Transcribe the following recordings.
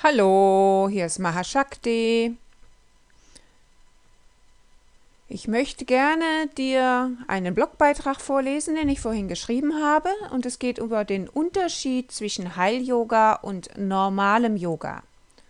Hallo, hier ist Mahashakti. Ich möchte gerne dir einen Blogbeitrag vorlesen, den ich vorhin geschrieben habe, und es geht über den Unterschied zwischen Heil-Yoga und normalem Yoga.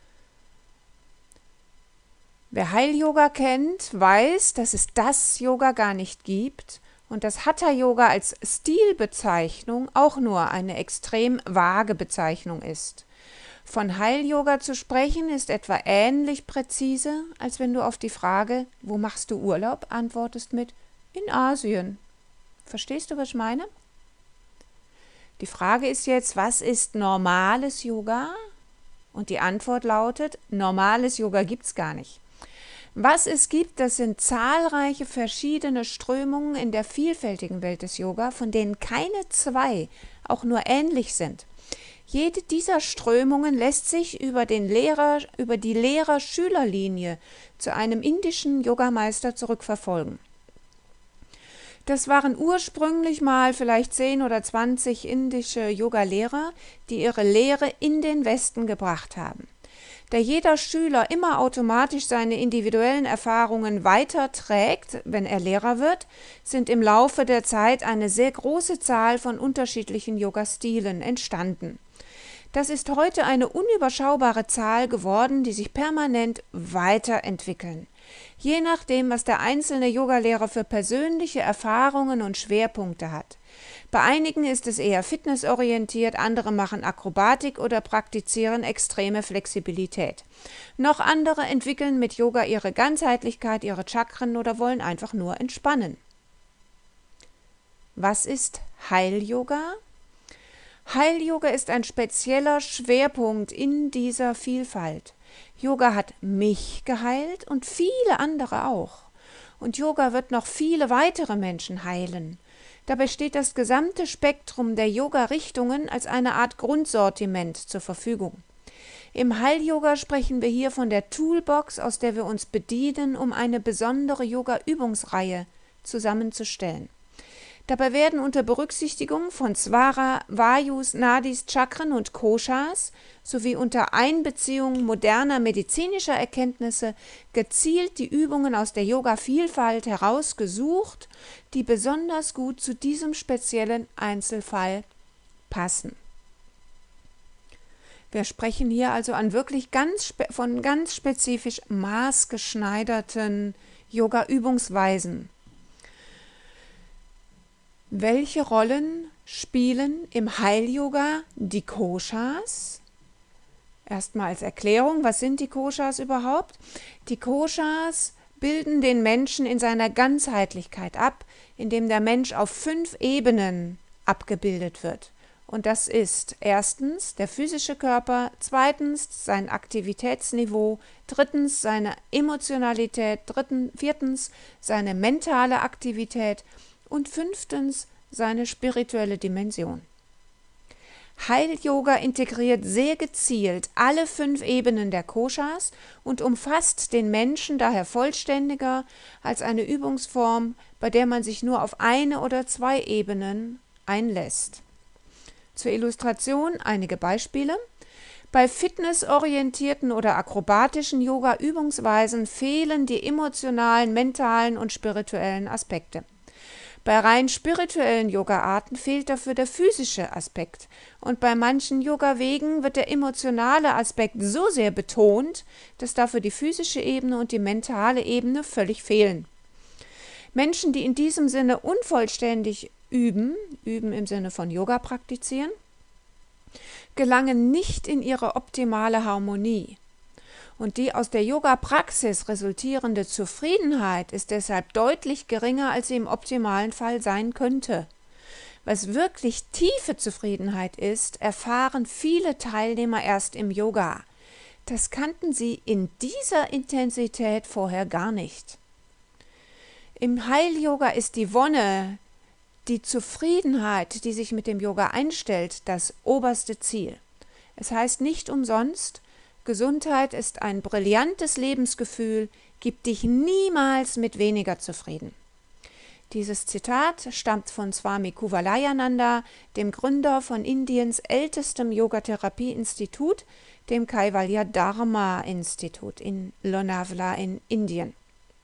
Wer Heil-Yoga kennt, weiß, dass es das Yoga gar nicht gibt und dass Hatha-Yoga als Stilbezeichnung auch nur eine extrem vage Bezeichnung ist. Von Heil-Yoga zu sprechen ist etwa ähnlich präzise, als wenn du auf die Frage, wo machst du Urlaub, antwortest mit in Asien. Verstehst du, was ich meine? Die Frage ist jetzt, was ist normales Yoga? Und die Antwort lautet, normales Yoga gibt's gar nicht. Was es gibt, das sind zahlreiche verschiedene Strömungen in der vielfältigen Welt des Yoga, von denen keine zwei auch nur ähnlich sind. Jede dieser Strömungen lässt sich über die Lehrer-Schüler-Linie zu einem indischen Yogameister zurückverfolgen. Das waren ursprünglich mal vielleicht 10 oder 20 indische Yogalehrer, die ihre Lehre in den Westen gebracht haben. Da jeder Schüler immer automatisch seine individuellen Erfahrungen weiterträgt, wenn er Lehrer wird, sind im Laufe der Zeit eine sehr große Zahl von unterschiedlichen Yoga-Stilen entstanden. Das ist heute eine unüberschaubare Zahl geworden, die sich permanent weiterentwickeln. Je nachdem, was der einzelne Yogalehrer für persönliche Erfahrungen und Schwerpunkte hat. Bei einigen ist es eher fitnessorientiert, andere machen Akrobatik oder praktizieren extreme Flexibilität. Noch andere entwickeln mit Yoga ihre Ganzheitlichkeit, ihre Chakren oder wollen einfach nur entspannen. Was ist Heil-Yoga? Heil-Yoga ist ein spezieller Schwerpunkt in dieser Vielfalt. Yoga hat mich geheilt und viele andere auch. Und Yoga wird noch viele weitere Menschen heilen. Dabei steht das gesamte Spektrum der Yoga-Richtungen als eine Art Grundsortiment zur Verfügung. Im Heil-Yoga sprechen wir hier von der Toolbox, aus der wir uns bedienen, um eine besondere Yoga-Übungsreihe zusammenzustellen. Dabei werden unter Berücksichtigung von Swara, Vayus, Nadis, Chakren und Koshas sowie unter Einbeziehung moderner medizinischer Erkenntnisse gezielt die Übungen aus der Yoga-Vielfalt herausgesucht, die besonders gut zu diesem speziellen Einzelfall passen. Wir sprechen hier also von ganz spezifisch maßgeschneiderten Yoga-Übungsweisen. Welche Rollen spielen im Heil-Yoga die Koshas? Erstmal als Erklärung, was sind die Koshas überhaupt? Die Koshas bilden den Menschen in seiner Ganzheitlichkeit ab, indem der Mensch auf 5 Ebenen abgebildet wird. Und das ist erstens der physische Körper, zweitens sein Aktivitätsniveau, drittens seine Emotionalität, viertens seine mentale Aktivität und 5. seine spirituelle Dimension. Heil-Yoga integriert sehr gezielt alle 5 Ebenen der Koshas und umfasst den Menschen daher vollständiger als eine Übungsform, bei der man sich nur auf eine oder 2 Ebenen einlässt. Zur Illustration einige Beispiele. Bei fitnessorientierten oder akrobatischen Yoga-Übungsweisen fehlen die emotionalen, mentalen und spirituellen Aspekte. Bei rein spirituellen Yoga-Arten fehlt dafür der physische Aspekt und bei manchen Yoga-Wegen wird der emotionale Aspekt so sehr betont, dass dafür die physische Ebene und die mentale Ebene völlig fehlen. Menschen, die in diesem Sinne unvollständig üben im Sinne von Yoga praktizieren, gelangen nicht in ihre optimale Harmonie. Und die aus der Yoga-Praxis resultierende Zufriedenheit ist deshalb deutlich geringer, als sie im optimalen Fall sein könnte. Was wirklich tiefe Zufriedenheit ist, erfahren viele Teilnehmer erst im Yoga. Das kannten sie in dieser Intensität vorher gar nicht. Im Heil-Yoga ist die Wonne, die Zufriedenheit, die sich mit dem Yoga einstellt, das oberste Ziel. Es heißt nicht umsonst, Gesundheit ist ein brillantes Lebensgefühl, gib dich niemals mit weniger zufrieden. Dieses Zitat stammt von Swami Kuvalayananda, dem Gründer von Indiens ältestem Yogatherapie-Institut, dem Kaivalya Dharma Institut in Lonavala in Indien.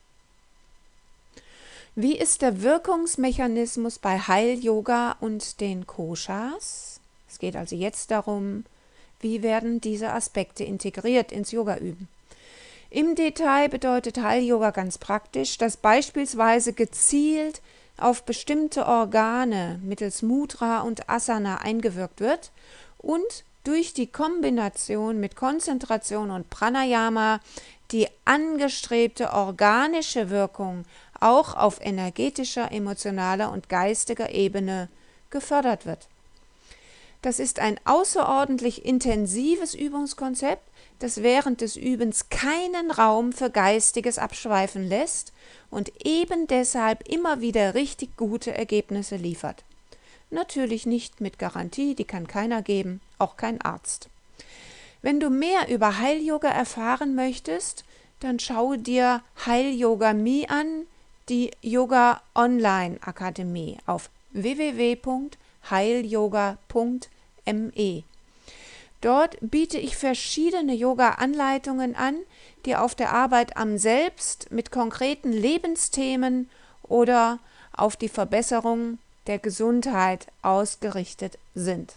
Wie ist der Wirkungsmechanismus bei Heil-Yoga und den Koshas? Es geht also jetzt darum, wie werden diese Aspekte integriert ins Yoga-Üben. Im Detail bedeutet Heil-Yoga ganz praktisch, dass beispielsweise gezielt auf bestimmte Organe mittels Mudra und Asana eingewirkt wird und durch die Kombination mit Konzentration und Pranayama die angestrebte organische Wirkung auch auf energetischer, emotionaler und geistiger Ebene gefördert wird. Das ist ein außerordentlich intensives Übungskonzept, das während des Übens keinen Raum für geistiges Abschweifen lässt und eben deshalb immer wieder richtig gute Ergebnisse liefert. Natürlich nicht mit Garantie, die kann keiner geben, auch kein Arzt. Wenn du mehr über Heil-Yoga erfahren möchtest, dann schaue dir Heil-Yoga Me an, die Yoga Online Akademie auf www.heilyoga.me. Dort biete ich verschiedene Yoga-Anleitungen an, die auf der Arbeit am Selbst mit konkreten Lebensthemen oder auf die Verbesserung der Gesundheit ausgerichtet sind.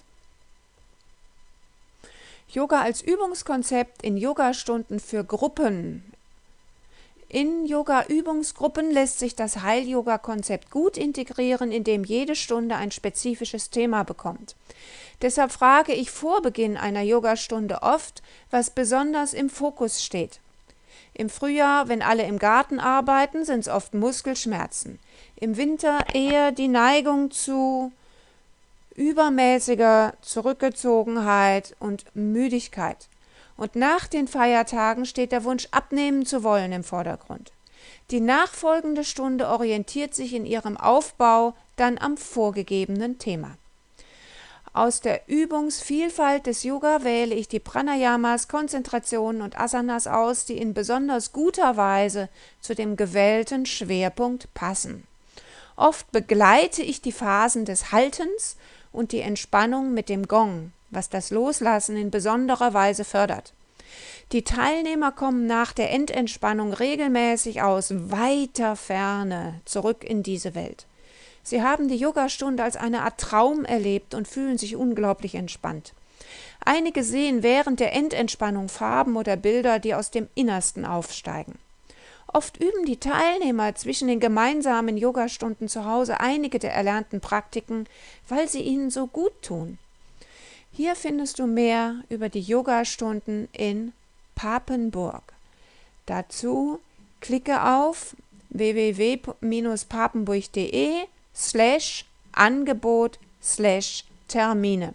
Yoga als Übungskonzept in Yogastunden für Gruppen. In Yoga-Übungsgruppen lässt sich das Heil-Yoga-Konzept gut integrieren, indem jede Stunde ein spezifisches Thema bekommt. Deshalb frage ich vor Beginn einer Yogastunde oft, was besonders im Fokus steht. Im Frühjahr, wenn alle im Garten arbeiten, sind es oft Muskelschmerzen. Im Winter eher die Neigung zu übermäßiger Zurückgezogenheit und Müdigkeit. Und nach den Feiertagen steht der Wunsch, abnehmen zu wollen, im Vordergrund. Die nachfolgende Stunde orientiert sich in ihrem Aufbau dann am vorgegebenen Thema. Aus der Übungsvielfalt des Yoga wähle ich die Pranayamas, Konzentrationen und Asanas aus, die in besonders guter Weise zu dem gewählten Schwerpunkt passen. Oft begleite ich die Phasen des Haltens und die Entspannung mit dem Gong, was das Loslassen in besonderer Weise fördert. Die Teilnehmer kommen nach der Endentspannung regelmäßig aus weiter Ferne zurück in diese Welt. Sie haben die Yogastunde als eine Art Traum erlebt und fühlen sich unglaublich entspannt. Einige sehen während der Endentspannung Farben oder Bilder, die aus dem Innersten aufsteigen. Oft üben die Teilnehmer zwischen den gemeinsamen Yogastunden zu Hause einige der erlernten Praktiken, weil sie ihnen so gut tun. Hier findest du mehr über die Yogastunden in Papenburg. Dazu klicke auf www.papenburg.de/Angebot/Termine.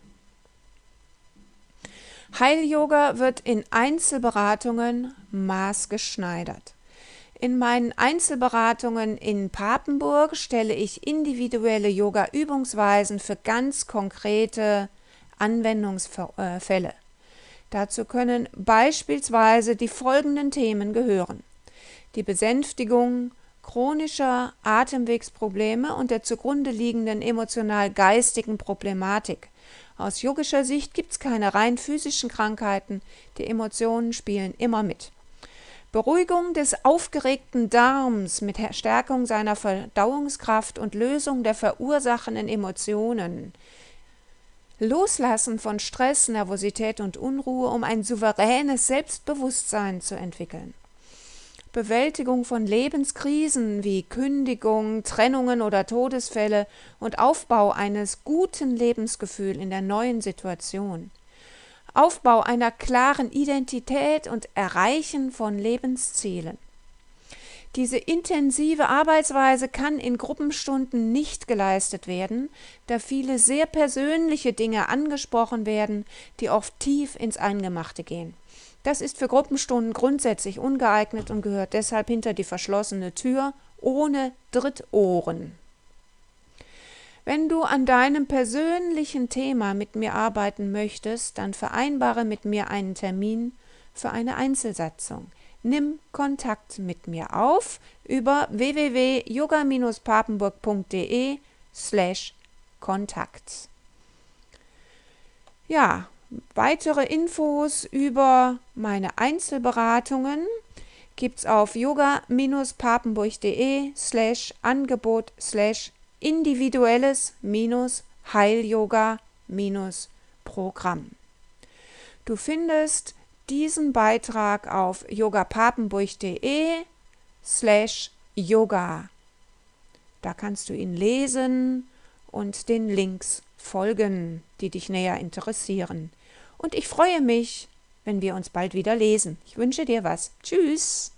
Heil-Yoga wird in Einzelberatungen maßgeschneidert. In meinen Einzelberatungen in Papenburg stelle ich individuelle Yoga-Übungsweisen für ganz konkrete Anwendungsfälle. Dazu können beispielsweise die folgenden Themen gehören: die Besänftigung chronischer Atemwegsprobleme und der zugrunde liegenden emotional-geistigen Problematik. Aus yogischer Sicht gibt es keine rein physischen Krankheiten, die Emotionen spielen immer mit. Beruhigung des aufgeregten Darms mit Stärkung seiner Verdauungskraft und Lösung der verursachenden Emotionen. Loslassen von Stress, Nervosität und Unruhe, um ein souveränes Selbstbewusstsein zu entwickeln. Bewältigung von Lebenskrisen wie Kündigung, Trennungen oder Todesfälle und Aufbau eines guten Lebensgefühls in der neuen Situation. Aufbau einer klaren Identität und Erreichen von Lebenszielen. Diese intensive Arbeitsweise kann in Gruppenstunden nicht geleistet werden, da viele sehr persönliche Dinge angesprochen werden, die oft tief ins Eingemachte gehen. Das ist für Gruppenstunden grundsätzlich ungeeignet und gehört deshalb hinter die verschlossene Tür ohne Drittohren. Wenn du an deinem persönlichen Thema mit mir arbeiten möchtest, dann vereinbare mit mir einen Termin für eine Einzelsitzung. nimm Kontakt mit mir auf über www.yoga-papenburg.de/Kontakt. Ja, weitere Infos über meine Einzelberatungen gibt's auf yoga-papenburg.de/Angebot/individuelles-Heil-Yoga-Programm. Du findest diesen Beitrag auf yogapapenburg.de/yoga. Da kannst du ihn lesen und den Links folgen, die dich näher interessieren. Und ich freue mich, wenn wir uns bald wieder lesen. Ich wünsche dir was. Tschüss!